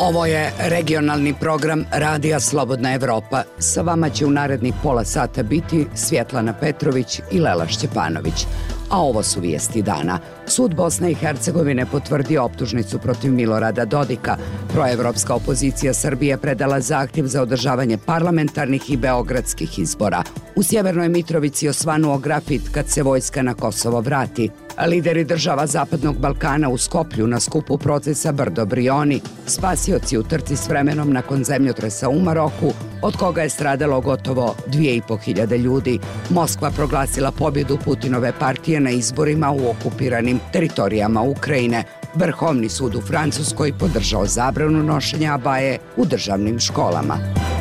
Ovo je regionalni program Radija Slobodna Evropa. Sa vama će u narednih pola sata biti Svjetlana Petrović i Lela Šćepanović. A ovo su vijesti dana. Sud Bosne i Hercegovine potvrdio optužnicu protiv Milorada Dodika. Proevropska opozicija Srbije predala zahtjev za održavanje parlamentarnih i beogradskih izbora. U Sjevernoj Mitrovici osvanuo grafit kad se vojska na Kosovo vrati. Lideri država Zapadnog Balkana u Skoplju na skupu procesa Brdo Brioni, spasioci u trci s vremenom nakon zemljotresa u Maroku, od koga je stradalo gotovo 2500 ljudi. Moskva proglasila pobjedu Putinove partije na izborima u okupiranim teritorijama Ukrajine. Vrhovni sud u Francuskoj podržao zabranu nošenja abaje u državnim školama.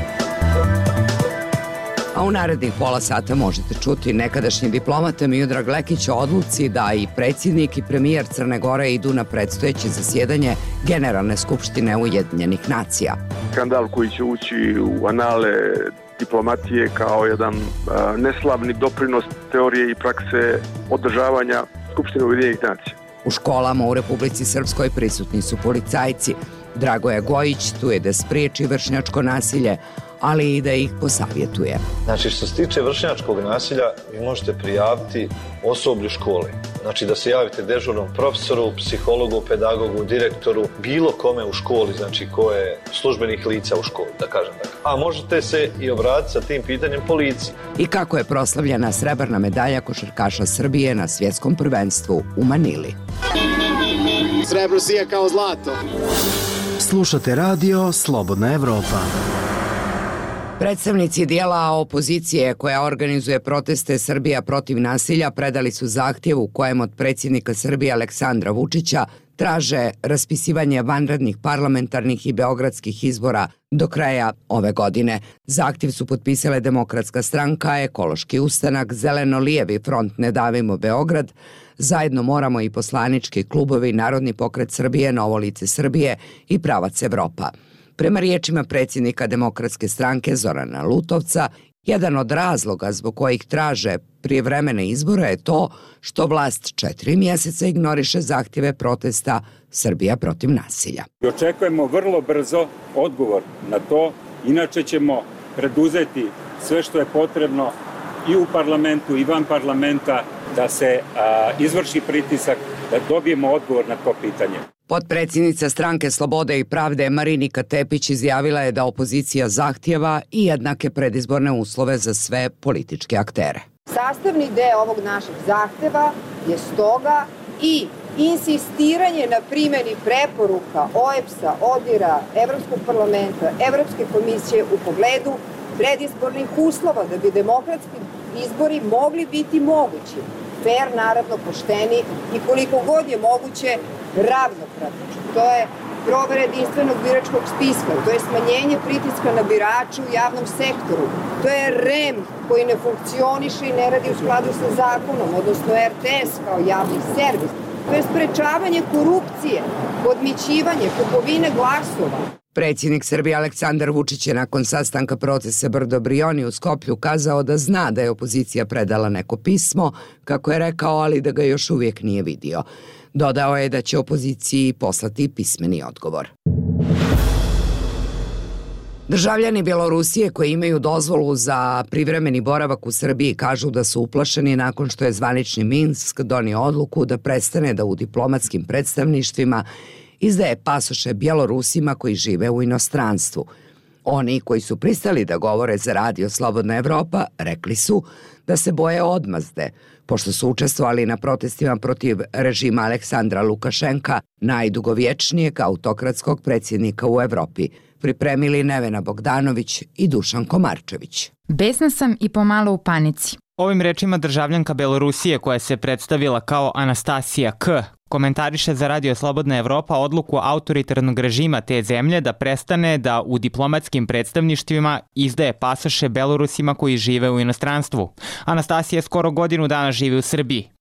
A u narednih pola sata možete čuti nekadašnji diplomata Miodrag Lekić o odluci da i predsjednik i premijer Crne Gore idu na predstojeće zasjedanje Generalne skupštine Ujedinjenih nacija. Skandal koji će ući u anale diplomatije kao jedan neslavni doprinos teorije i prakse održavanja Skupštine Ujedinjenih nacija. U školama u Republici Srpskoj prisutni su policajci. Dragoje Gojić tu je da spriječi vršnjačko nasilje, ali i da ih posavjetuje. Znači, što se tiče vršnjačkog nasilja, vi možete prijaviti osoblju škole. Znači, da se javite dežurnom profesoru, psihologu, pedagogu, direktoru, bilo kome u školi, znači ko je službenih lica u školi, da kažem tako. A možete se i obratiti sa tim pitanjem policiji. I kako je proslavljena srebrna medalja košarkaša Srbije na svjetskom prvenstvu u Manili. Srebro sija kao zlato. Slušate radio Slobodna Evropa. Predstavnici dijela opozicije koja organizuje proteste Srbija protiv nasilja predali su zahtjev u kojem od predsjednika Srbije Aleksandra Vučića traže raspisivanje vanrednih parlamentarnih i beogradskih izbora do kraja ove godine. Zahtjev su potpisale Demokratska stranka, Ekološki ustanak, Zeleno-lijevi front Ne davimo Beograd, Zajedno moramo i poslanički klubovi Narodni pokret Srbije, Novo lice Srbije i Pravac Evropa. Prema riječima predsjednika Demokratske stranke Zorana Lutovca, jedan od razloga zbog kojih traže prijevremene izbore je to što vlast 4 mjeseca ignoriše zahtjeve protesta Srbija protiv nasilja. Očekujemo vrlo brzo odgovor na to, inače ćemo preduzeti sve što je potrebno i u parlamentu i van parlamenta da se izvrši pritisak, da dobijemo odgovor na to pitanje. Potpredsjednica Stranke Slobode i pravde Marinika Tepić izjavila je da opozicija zahtjeva i jednake predizborne uslove za sve političke aktere. Sastavni deo ovog našeg zahtjeva je stoga i insistiranje na primjeni preporuka OEBS-a, ODIR-a, Evropskog parlamenta, Evropske komisije u pogledu predizbornih uslova da bi demokratski izbori mogli biti mogući. Fair, naravno, pošteni i koliko god je moguće ravnopravno. To je provera jedinstvenog biračkog spiska, to je smanjenje pritiska na birače u javnom sektoru, to je REM koji ne funkcioniše i ne radi u skladu sa zakonom, odnosno RTS kao javni servis, to je sprečavanje korupcije, podmićivanje, kupovine glasova. Predsjednik Srbije Aleksandar Vučić je nakon sastanka procesa Brdo Brioni u Skoplju kazao da zna da je opozicija predala neko pismo, kako je rekao, ali da ga još uvijek nije vidio. Dodao je da će opoziciji poslati pismeni odgovor. Državljani Bjelorusije koji imaju dozvolu za privremeni boravak u Srbiji kažu da su uplašeni nakon što je zvanični Minsk donio odluku da prestane da u diplomatskim predstavništvima izdaje pasoše Bjelorusima koji žive u inostranstvu. Oni koji su pristali da govore za Radio Slobodna Evropa rekli su da se boje odmazde, pošto su učestvovali na protestima protiv režima Aleksandra Lukašenka, najdugovječnijeg autokratskog predsjednika u Evropi. Pripremili Nevena Bogdanović i Dušan Komarčević. Besna sam i pomalo u panici. Ovim rečima državljanka Belorusije koja se predstavila kao Anastasija K. komentariše za Radio Slobodna Evropa odluku autoritarnog režima te zemlje da prestane da u diplomatskim predstavništvima izdaje pasoše Belorusima koji žive u inostranstvu. Anastasija skoro godinu dana živi u Srbiji.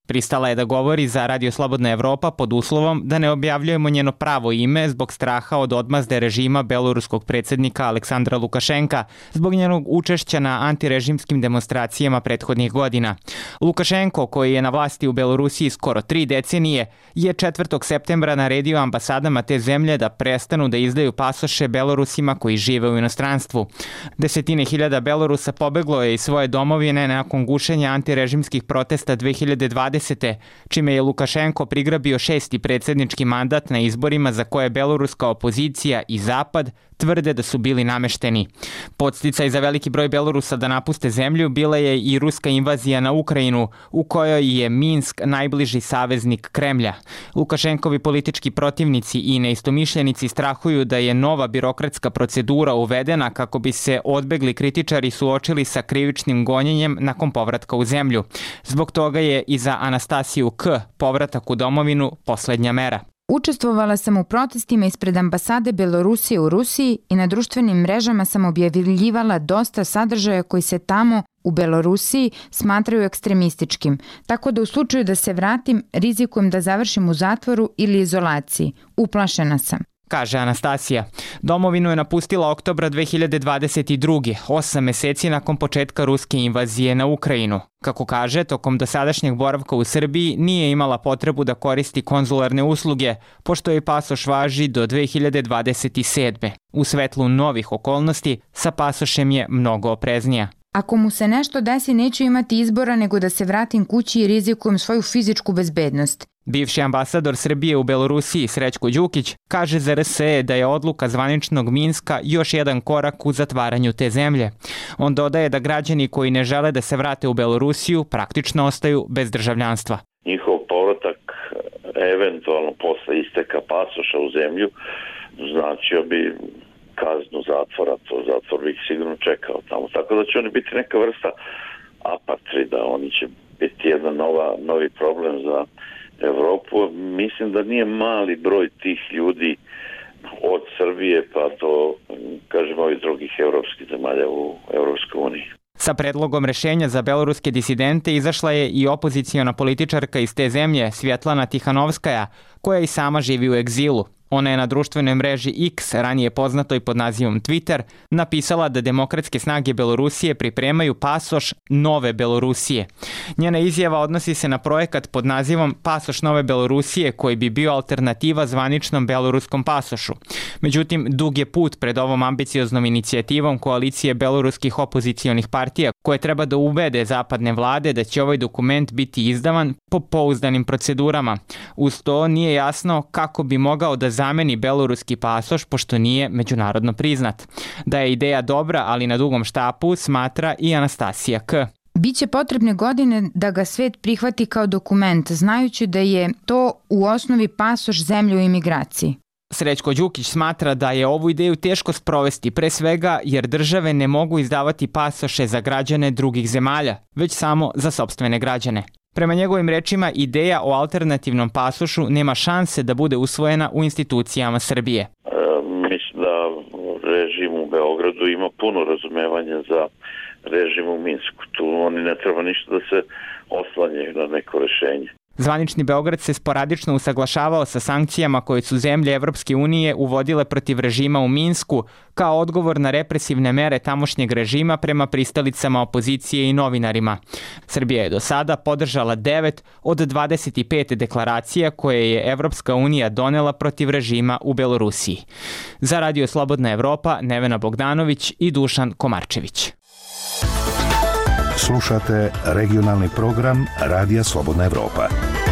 Pristala je da govori za Radio Slobodna Evropa pod uslovom da ne objavljujemo njeno pravo ime zbog straha od odmazde režima beloruskog predsjednika Aleksandra Lukašenka zbog njenog učešća na antirežimskim demonstracijama prethodnih godina. Lukašenko, koji je na vlasti u Belorusiji skoro 3 decenije, je 4. septembra naredio ambasadama te zemlje da prestanu da izdaju pasoše Belorusima koji žive u inostranstvu. Desetine hiljada Belorusa pobeglo je iz svoje domovine nakon gušenja antirežimskih protesta 2020. čime je Lukašenko prigrabio 6. predsjednički mandat na izborima za koje beloruska opozicija i Zapad tvrde da su bili namešteni. Podsticaj za veliki broj Belorusa da napuste zemlju bila je i ruska invazija na Ukrajinu, u kojoj je Minsk najbliži saveznik Kremlja. Lukašenkovi politički protivnici i neistomišljenici strahuju da je nova birokratska procedura uvedena kako bi se odbegli kritičari suočili sa krivičnim gonjenjem nakon povratka u zemlju. Zbog toga je i za Anastasiju K. povratak u domovinu poslednja mera. Učestvovala sam u protestima ispred ambasade Belorusije u Rusiji i na društvenim mrežama sam objavljivala dosta sadržaja koji se tamo u Belorusiji smatraju ekstremističkim, tako da u slučaju da se vratim rizikujem da završim u zatvoru ili izolaciji. Uplašena sam, kaže Anastasija. Domovinu je napustila oktobra 2022. 8 meseci nakon početka ruske invazije na Ukrajinu. Kako kaže, tokom dosadašnjeg boravka u Srbiji nije imala potrebu da koristi konzularne usluge, pošto joj pasoš važi do 2027. U svetlu novih okolnosti, sa pasošem je mnogo opreznija. Ako mu se nešto desi, neću imati izbora nego da se vratim kući i rizikujem svoju fizičku bezbednost. Bivši ambasador Srbije u Belorusiji Srećko Đukić kaže za RSE da je odluka zvaničnog Minska još jedan korak u zatvaranju te zemlje. On dodaje da građani koji ne žele da se vrate u Belorusiju praktično ostaju bez državljanstva. Njihov povratak eventualno posle isteka pasoša u zemlju značio bi kaznu zatvora, to zatvor bi ih sigurno čekao tamo. Tako da će oni biti neka vrsta apatrida, oni će biti jedan novi problem za Evropu. Mislim da nije mali broj tih ljudi od Srbije pa do, kažemo, ovih drugih evropskih zemalja u Evropskoj uniji. Sa predlogom rešenja za beloruske disidente izašla je i opoziciona političarka iz te zemlje, Svjetlana Tihanovskaja, koja i sama živi u egzilu. Ona je na društvenoj mreži X, ranije poznatoj pod nazivom Twitter, napisala da demokratske snage Belorusije pripremaju pasoš Nove Belorusije. Njena izjava odnosi se na projekat pod nazivom Pasoš Nove Belorusije, koji bi bio alternativa zvaničnom beloruskom pasošu. Međutim, dug je put pred ovom ambicioznom inicijativom koalicije beloruskih opozicionih partija, koje treba da ubede zapadne vlade da će ovaj dokument biti izdavan po pouzdanim procedurama. Uz to nije jasno kako bi mogao da zameni beloruski pasoš, pošto nije međunarodno priznat. Da je ideja dobra, ali na dugom štapu, smatra i Anastasija K. Biće potrebne godine da ga svet prihvati kao dokument, znajući da je to u osnovi pasoš zemlje u imigraciji. Srećko Đukić smatra da je ovu ideju teško sprovesti, pre svega jer države ne mogu izdavati pasoše za građane drugih zemalja, već samo za sopstvene građane. Prema njegovim rečima, ideja o alternativnom pasošu nema šanse da bude usvojena u institucijama Srbije. Mislim da režim u Beogradu ima puno razumevanja za režim u Minsku. Tu oni ne treba ništa da se oslanjaju na neko rešenje. Zvanični Beograd se sporadično usaglašavao sa sankcijama koje su zemlje Evropske unije uvodile protiv režima u Minsku kao odgovor na represivne mere tamošnjeg režima prema pristalicama opozicije i novinarima. Srbija je do sada podržala 9 od 25 deklaracija koje je Evropska unija donela protiv režima u Belorusiji. Za Radio Slobodna Evropa, Nevena Bogdanović i Dušan Komarčević. Slušate regionalni program Radija Slobodna Evropa.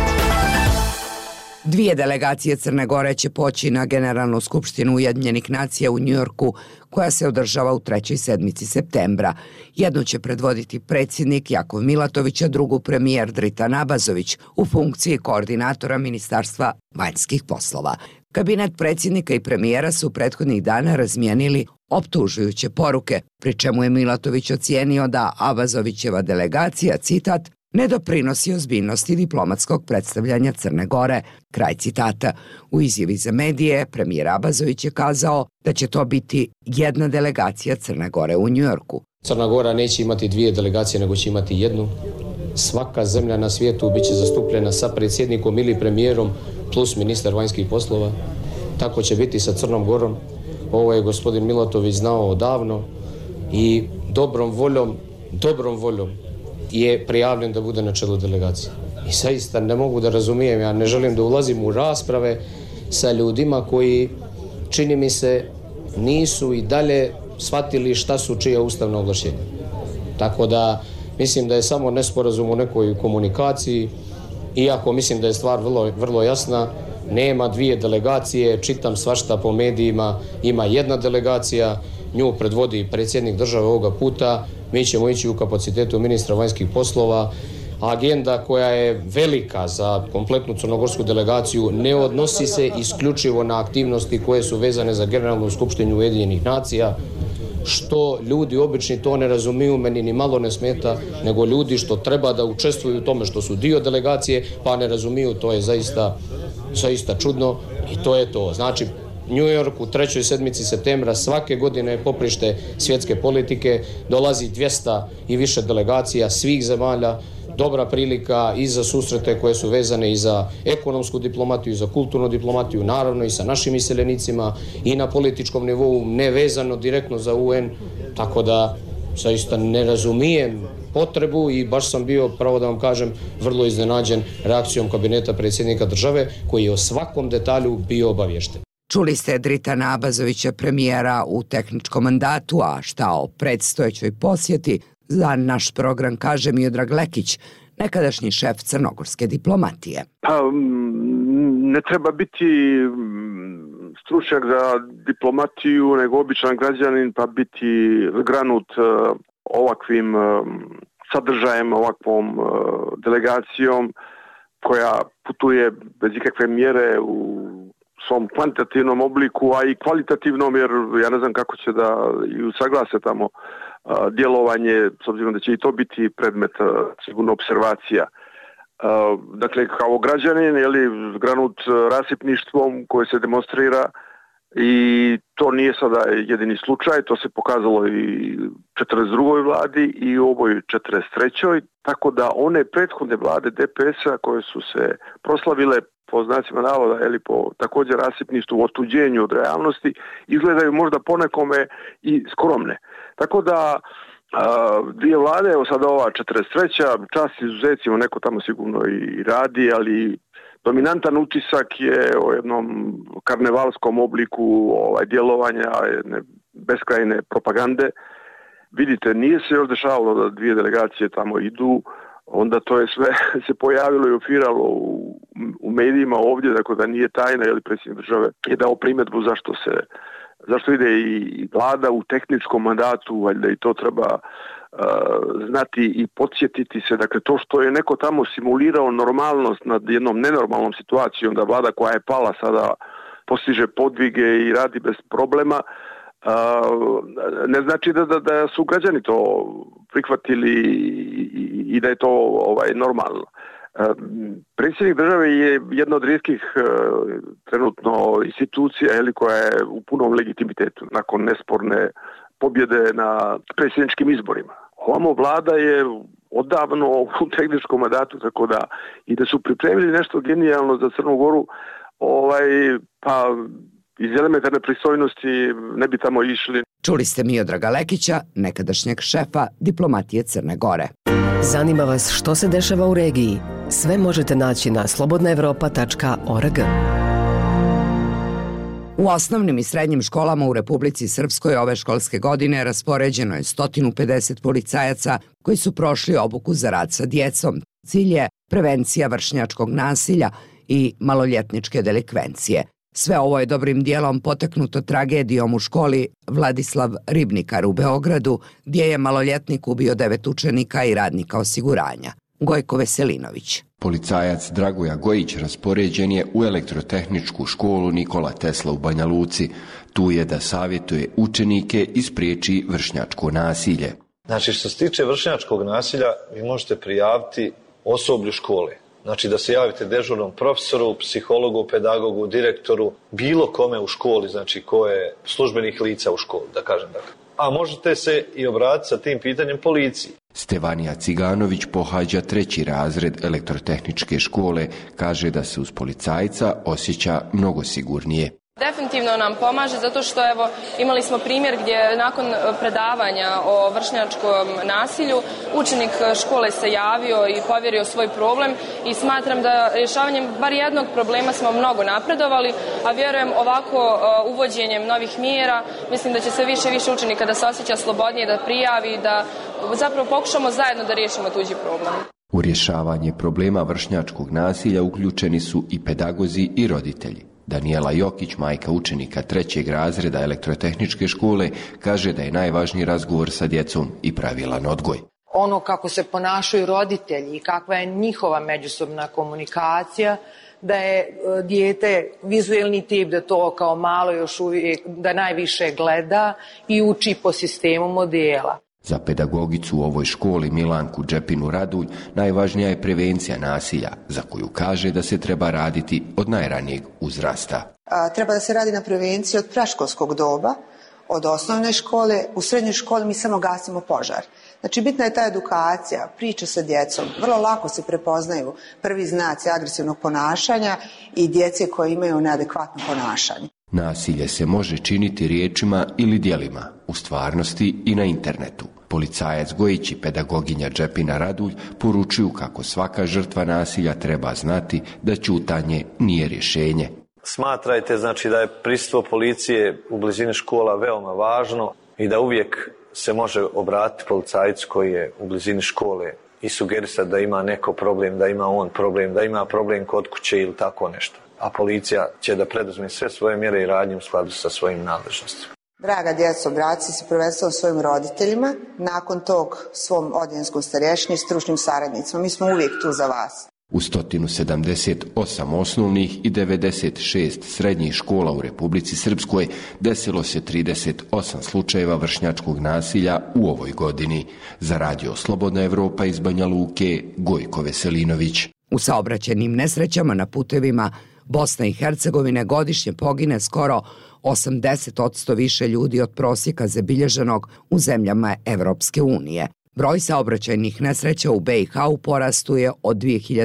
2 delegacije Crne Gore će poći na Generalnu skupštinu Ujedinjenih nacija u Njujorku, koja se održava u 3. sedmici septembra. Jednu će predvoditi predsjednik Jakov Milatović, a drugu premijer Dritan Abazović u funkciji koordinatora Ministarstva vanjskih poslova. Kabinet predsjednika i premijera su prethodnih dana razmijenili optužujuće poruke, pri čemu je Milatović ocijenio da Abazovićeva delegacija, citat, ne doprinosi ozbiljnosti diplomatskog predstavljanja Crne Gore. Kraj citata. U izjavi za medije premijer Abazović je kazao da će to biti jedna delegacija Crne Gore u Njujorku. Crna Gora neće imati 2 delegacije, nego će imati jednu. svaka zemlja na svijetu bit će zastupljena sa predsjednikom ili premijerom plus ministar vanjskih poslova. Tako će biti sa Crnom Gorom. Ovo je gospodin Milatović znao odavno i dobrom voljom je prijavljen da bude na čelu delegacije. I zaista ne mogu da razumijem, ja ne želim da ulazim u rasprave sa ljudima koji, čini mi se, nisu i dalje shvatili šta su čija ustavna ovlašćenja. Tako da mislim da je samo nesporazum u nekoj komunikaciji, iako mislim da je stvar vrlo jasna. Nema dvije delegacije, čitam svašta po medijima, ima jedna delegacija, nju predvodi predsjednik države ovoga puta, mi ćemo ići u kapacitetu ministra vanjskih poslova. Agenda koja je velika za kompletnu crnogorsku delegaciju ne odnosi se isključivo na aktivnosti koje su vezane za Generalnu skupštinu Ujedinjenih nacija, što ljudi obični to ne razumiju, meni ni malo ne smeta, nego ljudi što treba da učestvuju u tome što su dio delegacije, pa ne razumiju, to je zaista čudno i to je to. Znači, New York u 3. sedmici septembra svake godine je poprište svjetske politike, dolazi 200 i više delegacija svih zemalja, dobra prilika i za susrete koje su vezane i za ekonomsku diplomatiju, i za kulturnu diplomatiju, naravno i sa našim iseljenicima i na političkom nivou, ne vezano direktno za UN, tako da zaista ne razumijem potrebu i baš sam bio, pravo da vam kažem, vrlo iznenađen reakcijom kabineta predsjednika države koji je o svakom detalju bio obaviješten. Čuli ste Dritana Abazovića, premijera u tehničkom mandatu, a šta o predstojećoj posjeti za naš program kaže Miodrag Lekić, nekadašnji šef crnogorske diplomatije. Ne treba biti stručnjak za diplomatiju, nego običan građanin, pa biti zgranut ovakvim sadržajem, ovakvom delegacijom koja putuje bez ikakve mjere u svom kvantitativnom obliku, a i kvalitativnom, jer ja ne znam kako će da i usaglase tamo djelovanje, s obzirom da će i to biti predmet sigurno observacija. Dakle, kao građanin, zgranut rasipništvom koje se demonstrira, i to nije sada jedini slučaj, to se pokazalo i 42. vladi i u ovoj 43. Tako da one prethodne vlade DPS-a koje su se proslavile po znacima navoda, po također rasipništvu, otuđenju od realnosti, izgledaju možda ponekome i skromne. Tako da dvije vlade, evo sada ova 43. čast izuzecima, neko tamo sigurno i radi, ali dominantan utisak je o jednom karnevalskom obliku djelovanja, jedne beskrajne propagande. Vidite, nije se još dešavalo da dvije delegacije tamo idu, onda to je sve se pojavilo i ofiralo u medijima ovdje, dakle da nije tajna, predsjednik države je dao primjedbu zašto ide i vlada u tehničkom mandatu, valjda i to treba znati i podsjetiti se. Dakle, to što je neko tamo simulirao normalnost nad jednom nenormalnom situacijom, da vlada koja je pala sada postiže podvige i radi bez problema, ne znači da su građani to prihvatili i da je to normalno. Predsjednik države je jedna od rijetkih trenutno institucija koja je u punom legitimitetu nakon nesporne pobjede na predsjedničkim izborima. Ovamo vlada je odavno u tehničkom mandatu, tako da i da su pripremili nešto genijalno za Crnu Goru, pa iz elementarne pristojnosti ne bi tamo išli. Čuli ste Miodraga Lekića, nekadašnjeg šefa diplomatije Crne Gore. Zanima vas što se dešava u regiji? Sve možete naći na slobodnaevropa.org. U osnovnim i srednjim školama u Republici Srpskoj ove školske godine raspoređeno je 150 policajaca koji su prošli obuku za rad sa djecom. Cilj je prevencija vršnjačkog nasilja i maloljetničke delikvencije. Sve ovo je dobrim dijelom potaknuto tragedijom u školi Vladislav Ribnikar u Beogradu, gdje je maloljetnik ubio 9 učenika i radnika osiguranja. Gojko Veselinović. Policajac Dragoja Gojić raspoređen je u elektrotehničku školu Nikola Tesla u Banja Luci. Tu je da savjetuje učenike i spriječi vršnjačko nasilje. Znači, što se tiče vršnjačkog nasilja, vi možete prijaviti osoblju škole. Znači, da se javite dežurnom profesoru, psihologu, pedagogu, direktoru, bilo kome u školi, znači ko je službenih lica u školi, da kažem tako. A možete se i obratiti sa tim pitanjem policiji. Stevanija Ciganović pohađa 3. razred elektrotehničke škole, kaže da se uz policajca osjeća mnogo sigurnije. Definitivno nam pomaže zato što evo imali smo primjer gdje nakon predavanja o vršnjačkom nasilju učenik škole se javio i povjerio svoj problem i smatram da rješavanjem bar jednog problema smo mnogo napredovali, a vjerujem ovako uvođenjem novih mjera mislim da će se više i više učenika da se osjeća slobodnije, da prijavi, da zapravo pokušamo zajedno da riješimo tuđi problem. U rješavanje problema vršnjačkog nasilja uključeni su i pedagozi i roditelji. Daniela Jokić, majka učenika 3. razreda elektrotehničke škole, kaže da je najvažniji razgovor sa djecom i pravilan odgoj. Ono kako se ponašaju roditelji i kakva je njihova međusobna komunikacija, da je dijete vizuelni tip, da to kao malo još uvijek, da najviše gleda i uči po sistemu modela. Za pedagogicu u ovoj školi Milanku Džepinu Radulj najvažnija je prevencija nasilja, za koju kaže da se treba raditi od najranijeg uzrasta. Treba da se radi na prevenciji od predškolskog doba, od osnovne škole. U srednjoj školi mi samo gasimo požar. Znači bitna je ta edukacija, priča sa djecom. Vrlo lako se prepoznaju prvi znaci agresivnog ponašanja i djece koje imaju neadekvatno ponašanje. Nasilje se može činiti riječima ili djelima, u stvarnosti i na internetu. Policajac Gojić i pedagoginja Džepina Radulj poručuju kako svaka žrtva nasilja treba znati da ćutanje nije rješenje. Smatrajte znači da je prisustvo policije u blizini škola veoma važno i da uvijek se može obratiti policajcu koji je u blizini škole i sugerisati da ima neko problem, da ima on problem, da ima problem kod kuće ili tako nešto. A policija će da preduzme sve svoje mjere i radnje u skladu sa svojim nadležnostima. Draga djeco, obratite se prvenstveno svojim roditeljima, nakon tog svom odjenskom starješini i stručnim saradnicima. Mi smo uvijek tu za vas. U 178 osnovnih i 96 srednjih škola u Republici Srpskoj desilo se 38 slučajeva vršnjačkog nasilja u ovoj godini. Za Radio Slobodna Evropa iz Banja Luke, Gojko Veselinović. U saobraćajnim nesrećama na putevima Bosne i Hercegovine godišnje pogine skoro 80% više ljudi od prosjeka zabilježenog u zemljama Evropske unije. Broj saobraćajnih nesreća u BiH u porastu je od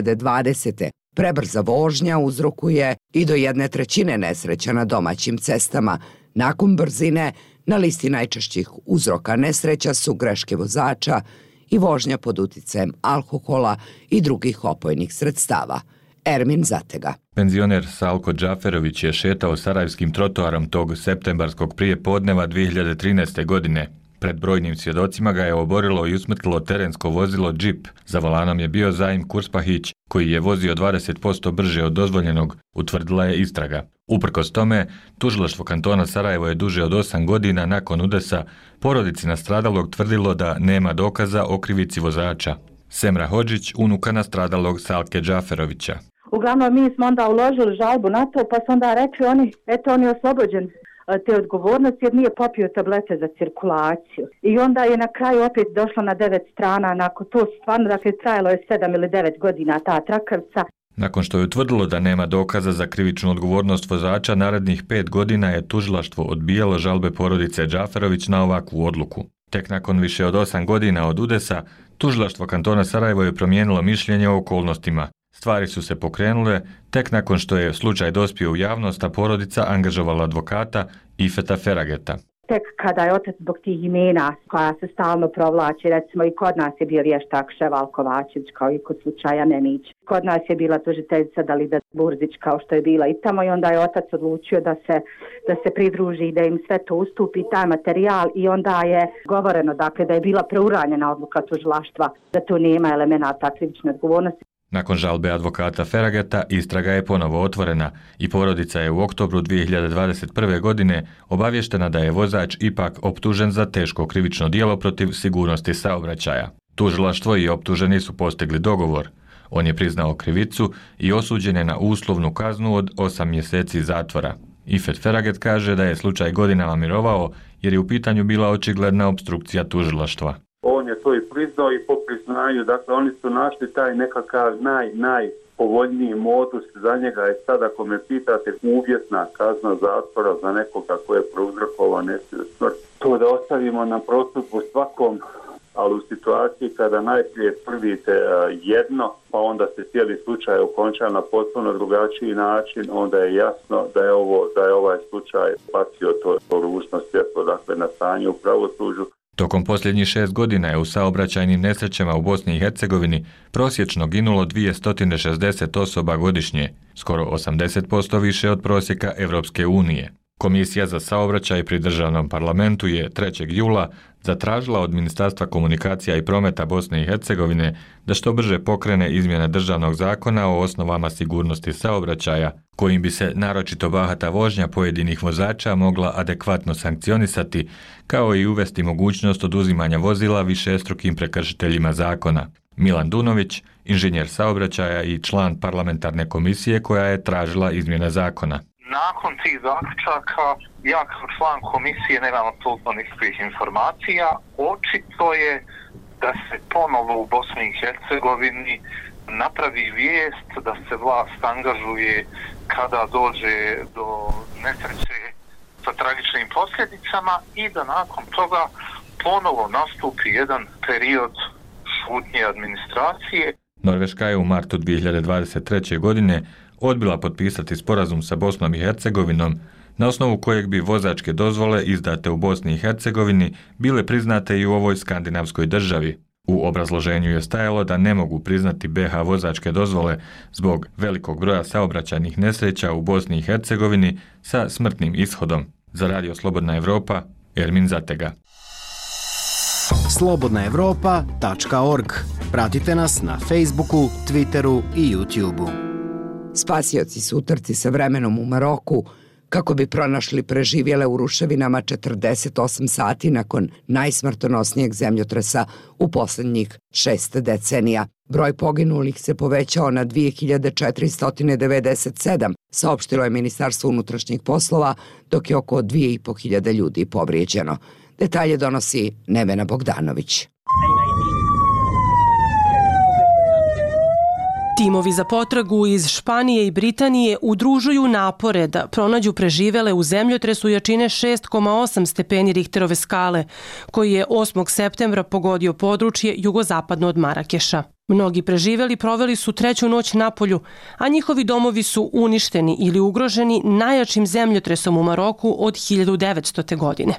2020. Prebrza vožnja uzrokuje i do 1/3 nesreća na domaćim cestama. Nakon brzine, na listi najčešćih uzroka nesreća su greške vozača i vožnja pod uticajem alkohola i drugih opojnih sredstava. Ermin Zatega. Penzioner Salko Džaferović je šetao sarajevskim trotoarom tog septembarskog prijepodneva 2013. godine. Pred brojnim svjedocima ga je oborilo i usmrtilo terensko vozilo džip. Za volanom je bio Zaim Kurspahić, koji je vozio 20% brže od dozvoljenog, utvrdila je istraga. Uprkos tome, tužilaštvo kantona Sarajevo je duže od 8 godina nakon udesa porodici nastradalog tvrdilo da nema dokaza o krivici vozača. Semra Hodžić, unuka nastradalog Salke Džaferovića. Uglavnom mi smo onda uložili žalbu na to, pa su onda rekli on je oslobođen te odgovornosti jer nije popio tablete za cirkulaciju. I onda je na kraju opet došlo na 9 strana, nakon to stvarno, dakle, trajalo je 7 ili 9 godina ta trakavica. Nakon što je utvrdilo da nema dokaza za krivičnu odgovornost vozača, narednih 5 godina je tužilaštvo odbijalo žalbe porodice Džaferović na ovakvu odluku. Tek nakon više od 8 godina od udesa, tužilaštvo kantona Sarajevo je promijenilo mišljenje o okolnostima. Stvari su se pokrenule tek nakon što je slučaj dospio u javnost, a porodica angažovala advokata Ifeta Ferageta. Tek kada je otac zbog tih imena koja se stalno provlači, recimo i kod nas je bio vještak Ševal Kovačević kao i kod slučaja Memić. Kod nas je bila tužiteljica Dalida Burzić kao što je bila i tamo i onda je otac odlučio da se pridruži i da im sve to ustupi taj materijal i onda je govoreno dakle da je bila preuranjena odluka tužilaštva da tu nema elemenata krivične odgovornosti. Nakon žalbe advokata Ferageta, istraga je ponovo otvorena i porodica je u oktobru 2021. godine obavještena da je vozač ipak optužen za teško krivično djelo protiv sigurnosti saobraćaja. Tužilaštvo i optuženi su postigli dogovor. On je priznao krivicu i osuđen je na uslovnu kaznu od 8 mjeseci zatvora. Ifet Feraget kaže da je slučaj godinama mirovao jer je u pitanju bila očigledna opstrukcija tužilaštva. On je to i priznao i po priznanju, dakle oni su našli taj nekakav najpovoljniji modus za njega i sad ako me pitate uvjetna kazna zatvora za nekoga ko je prouzrokovao smrt. To da ostavimo na prosudbu svakom ali u situaciji kada najprije tvrdite jedno, pa onda se cijeli slučaj okonča na potpuno drugačiji način, onda je jasno da je ovaj slučaj bacio to ružno svjetlo, dakle, na stanje u pravosuđu. Tokom posljednjih 6 godina je u saobraćajnim nesrećama u Bosni i Hercegovini prosječno ginulo 260 osoba godišnje, skoro 80% više od prosjeka Evropske unije. Komisija za saobraćaj pri državnom parlamentu je 3. jula zatražila od Ministarstva komunikacija i prometa Bosne i Hercegovine da što brže pokrene izmjene državnog zakona o osnovama sigurnosti saobraćaja, kojim bi se naročito bahata vožnja pojedinih vozača mogla adekvatno sankcionisati, kao i uvesti mogućnost oduzimanja vozila višestrukim prekršiteljima zakona. Milan Dunović, inženjer saobraćaja i član parlamentarne komisije koja je tražila izmjene zakona. Nakon tih zaključaka, ja kao član komisije nemam apsolutno nikakvih informacija. Očito je da se ponovo u Bosni i Hercegovini napravi vijest da se vlast angažuje kada dođe do nesreće sa tragičnim posljedicama i da nakon toga ponovo nastupi jedan period šutnje administracije. Norveška je u martu 2023. godine odbila potpisati sporazum sa Bosnom i Hercegovinom, na osnovu kojeg bi vozačke dozvole izdate u Bosni i Hercegovini bile priznate i u ovoj skandinavskoj državi. U obrazloženju je stajalo da ne mogu priznati BiH vozačke dozvole zbog velikog broja saobraćajnih nesreća u Bosni i Hercegovini sa smrtnim ishodom. Za Radio Slobodna Evropa, Ermin Zatega. slobodnaevropa.org. Pratite nas na Facebooku, Twitteru i YouTubeu. Spasioci su u trci sa vremenom u Maroku kako bi pronašli preživjele u ruševinama 48 sati nakon najsmrtonosnijeg zemljotresa u posljednjih 6 decenija. Broj poginulih se povećao na 2497, saopštilo je Ministarstvo unutrašnjih poslova, dok je oko 2500 ljudi povrijeđeno. Detalje donosi Nevena Bogdanović. Timovi za potragu iz Španije i Britanije udružuju napore da pronađu preživele u zemljotresu jačine 6,8 stepeni Richterove skale, koji je 8. septembra pogodio područje jugozapadno od Marakeša. Mnogi preživeli proveli su 3. noć napolju, a njihovi domovi su uništeni ili ugroženi najjačim zemljotresom u Maroku od 1900. godine.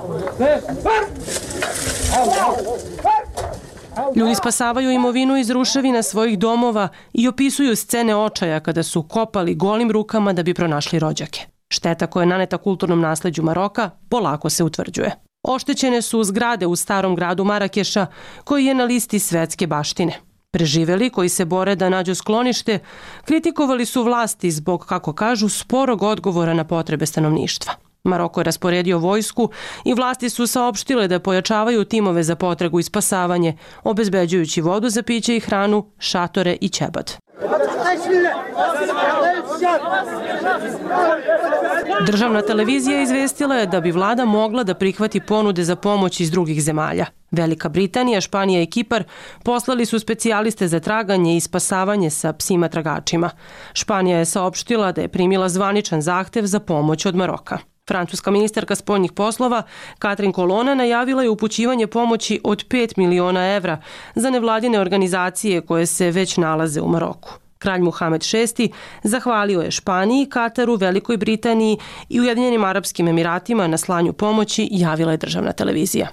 Ljudi spasavaju imovinu iz ruševina svojih domova i opisuju scene očaja kada su kopali golim rukama da bi pronašli rođake. Šteta koja je naneta kulturnom nasleđu Maroka polako se utvrđuje. Oštećene su zgrade u starom gradu Marakeša, koji je na listi svetske baštine. Preživeli, koji se bore da nađu sklonište, kritikovali su vlasti zbog, kako kažu, sporog odgovora na potrebe stanovništva. Maroko je rasporedio vojsku i vlasti su saopštile da pojačavaju timove za potragu i spasavanje, obezbeđujući vodu za piće i hranu, šatore i ćebad. Državna televizija izvestila je da bi vlada mogla da prihvati ponude za pomoć iz drugih zemalja. Velika Britanija, Španija i Kipar poslali su specijaliste za traganje i spasavanje sa psima tragačima. Španija je saopštila da je primila zvaničan zahtev za pomoć od Maroka. Francuska ministarka spoljnih poslova Catherine Colonna najavila je upućivanje pomoći od 5 miliona evra za nevladine organizacije koje se već nalaze u Maroku. Kralj Muhamed VI zahvalio je Španiji, Kataru, Velikoj Britaniji i Ujedinjenim Arapskim Emiratima na slanju pomoći, javila je državna televizija.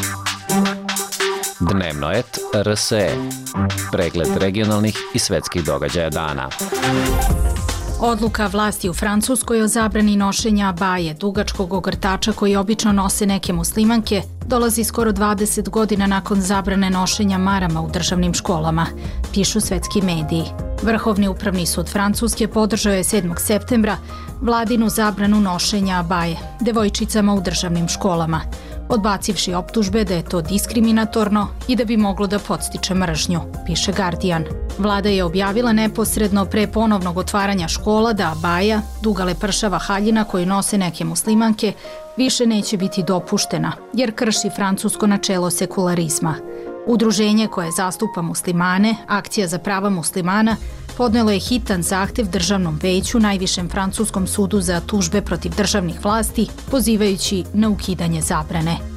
Dnevno et RSE. Pregled regionalnih i svetskih događaja dana. Odluka vlasti u Francuskoj o zabrani nošenja abaje, dugačkog ogrtača koji obično nose neke muslimanke, dolazi skoro 20 godina nakon zabrane nošenja marama u državnim školama, pišu svetski mediji. Vrhovni upravni sud Francuske podržao je 7. septembra vladinu zabranu nošenja abaje devojčicama u državnim školama, odbacivši optužbe da je to diskriminatorno i da bi moglo da podstiče mržnju, piše Guardian. Vlada je objavila neposredno pre ponovnog otvaranja škola da abaja, duga lepršava haljina koju nose neke muslimanke, više neće biti dopuštena, jer krši francusko načelo sekularizma. Udruženje koje zastupa muslimane, Akcija za prava muslimana, podnelo je hitan zahtev Državnom veću, najvišem francuskom sudu za tužbe protiv državnih vlasti, pozivajući na ukidanje zabrane.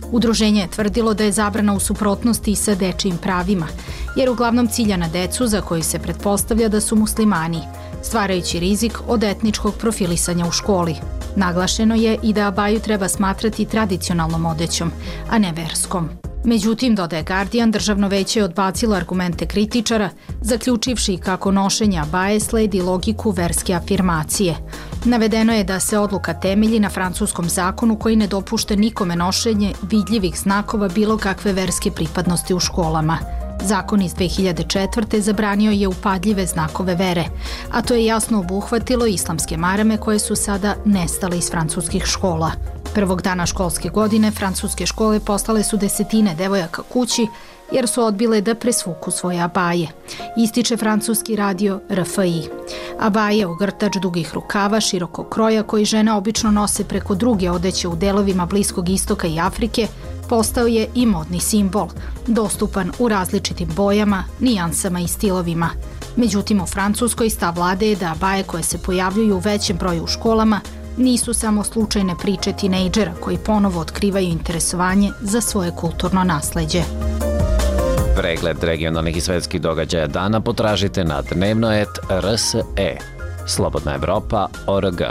Udruženje je tvrdilo da je zabrana u suprotnosti sa dečijim pravima, jer uglavnom cilja na decu za koji se pretpostavlja da su muslimani, stvarajući rizik od etničkog profilisanja u školi. Naglašeno je i da abaju treba smatrati tradicionalnom odećom, a ne verskom. Međutim, dodaje Guardian, državno veće je odbacilo argumente kritičara, zaključivši kako nošenje abaje sledi logiku verske afirmacije. Navedeno je da se odluka temelji na francuskom zakonu koji ne dopušta nikome nošenje vidljivih znakova bilo kakve verske pripadnosti u školama. Zakon iz 2004. zabranio je upadljive znakove vere, a to je jasno obuhvatilo islamske marame koje su sada nestale iz francuskih škola. Prvog dana školske godine francuske škole poslale su desetine devojaka kući jer su odbile da presvuku svoje abaje. Ističe francuski radio RFI. Abaje, ogrtač dugih rukava, širokog kroja koji žene obično nose preko druge odeće u delovima Bliskog istoka i Afrike, postao je i modni simbol, dostupan u različitim bojama, nijansama i stilovima. Međutim, u Francuskoj stav vlade je da abaje koje se pojavljuju u većem broju u školama nisu samo slučajne priče tinejdžera koji ponovo otkrivaju interesovanje za svoje kulturno nasleđe. Pregled regionalnih i svetskih događaja dana potražite na dnevnoet.rse. Slobodna Evropa.org.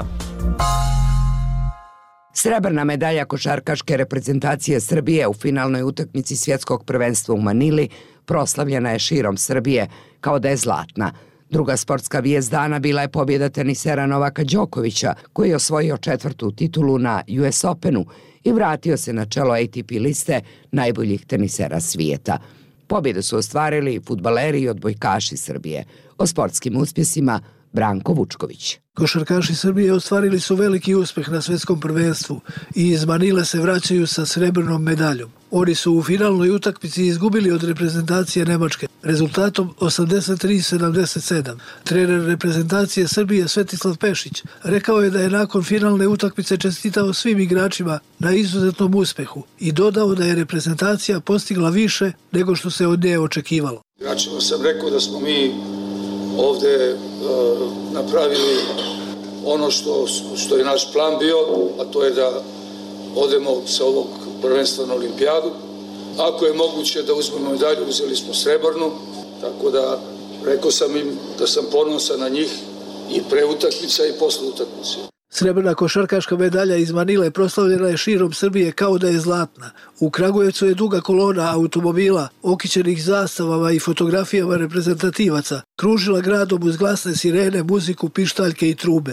Srebrna medalja košarkaške reprezentacije Srbije u finalnoj utakmici svjetskog prvenstva u Manili proslavljena je širom Srbije kao da je zlatna. Druga sportska vijest dana bila je pobjeda tenisera Novaka Đokovića, koji je osvojio 4. titulu na US Openu i vratio se na čelo ATP liste najboljih tenisera svijeta. Pobjedu su ostvarili i fudbaleri i odbojkaši Srbije. O sportskim uspjesima Branko Vučković. Košarkaši Srbije ostvarili su veliki uspeh na svjetskom prvenstvu i iz Manile se vraćaju sa srebrnom medaljom. Oni su u finalnoj utakmici izgubili od reprezentacije Nemačke rezultatom 83-77. Trener reprezentacije Srbije Svetislav Pešić rekao je da je nakon finalne utakmice čestitao svim igračima na izuzetnom uspehu i dodao da je reprezentacija postigla više nego što se od nje očekivalo. Igračima sam rekao da smo mi ovdje napravili ono što je naš plan bio, a to je da odemo sa ovog prvenstva na olimpijadu. Ako je moguće da uzmemo medalju, uzeli smo srebrnu, tako da rekao sam im da sam ponosan na njih i pre utakmica i posle utakmice. Srebrna košarkaška medalja iz Manile proslavljena je širom Srbije kao da je zlatna. U Kragujevcu je duga kolona automobila, okićenih zastavama i fotografijama reprezentativaca, kružila gradom uz glasne sirene, muziku, pištaljke i trube.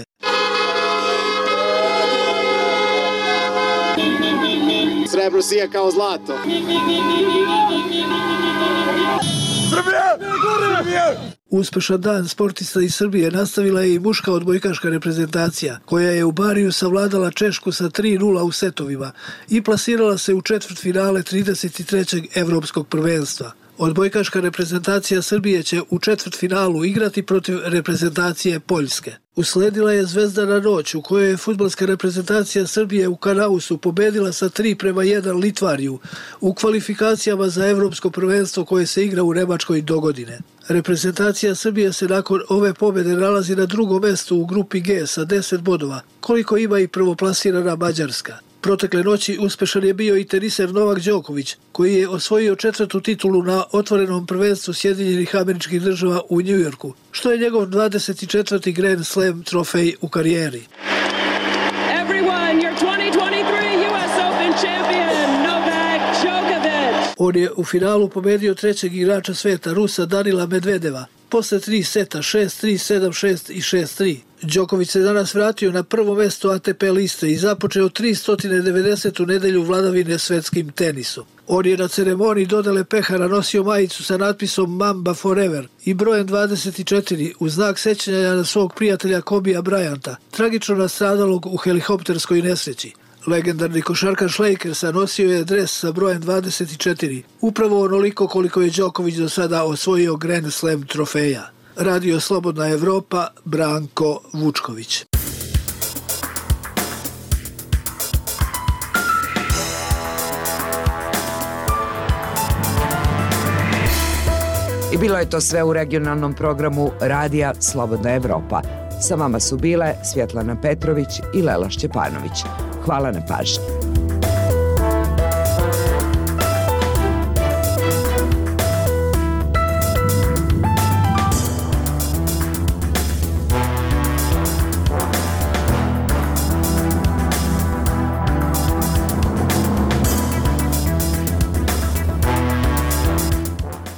Srebro sija kao zlato. Uspešan dan sportista iz Srbije nastavila je i muška odbojkaška reprezentacija, koja je u Bariju savladala Češku sa 3-0 u setovima i plasirala se u četvrtfinale 33. evropskog prvenstva. Odbojkaška reprezentacija Srbije će u četvrtfinalu igrati protiv reprezentacije Poljske. Usledila je Zvezdana noć u kojoj je fudbalska reprezentacija Srbije u Kanausu pobedila sa 3-1 Litvariju u kvalifikacijama za evropsko prvenstvo koje se igra u Nemačkoj dogodine. Reprezentacija Srbije se nakon ove pobjede nalazi na drugom mestu u grupi G sa 10 bodova, koliko ima i prvoplasirana Mađarska. Protekle noći uspešan je bio i teniser Novak Đoković, koji je osvojio 4. titulu na otvorenom prvenstvu Sjedinjenih Američkih Država u Njujorku, što je njegov 24. Grand Slam trofej u karijeri. Everyone, your 2023 US Open champion, Novak Djokovic. On je u finalu pobedio trećeg igrača sveta, Rusa Danila Medvedeva, posle 3 seta 6-3, 7-6 i 6-3. Đoković se danas vratio na prvo mesto ATP liste i započeo 390. nedelju vladavine svetskim tenisom. On je na ceremoniji dodele pehara nosio majicu sa natpisom Mamba Forever i brojem 24 u znak sećanja na svog prijatelja Kobija Bryanta, tragično nastradalog u helikopterskoj nesreći. Legendarni košarkaš Lakersa nosio je dres sa brojem 24, upravo onoliko koliko je Đoković do sada osvojio Grand Slam trofeja. Radio Slobodna Evropa, Branko Vučković. I bilo je to sve u regionalnom programu Radija Slobodna Evropa. Sa vama su bile Svjetlana Petrović i Lela Šćepanović. Hvala na pažnji.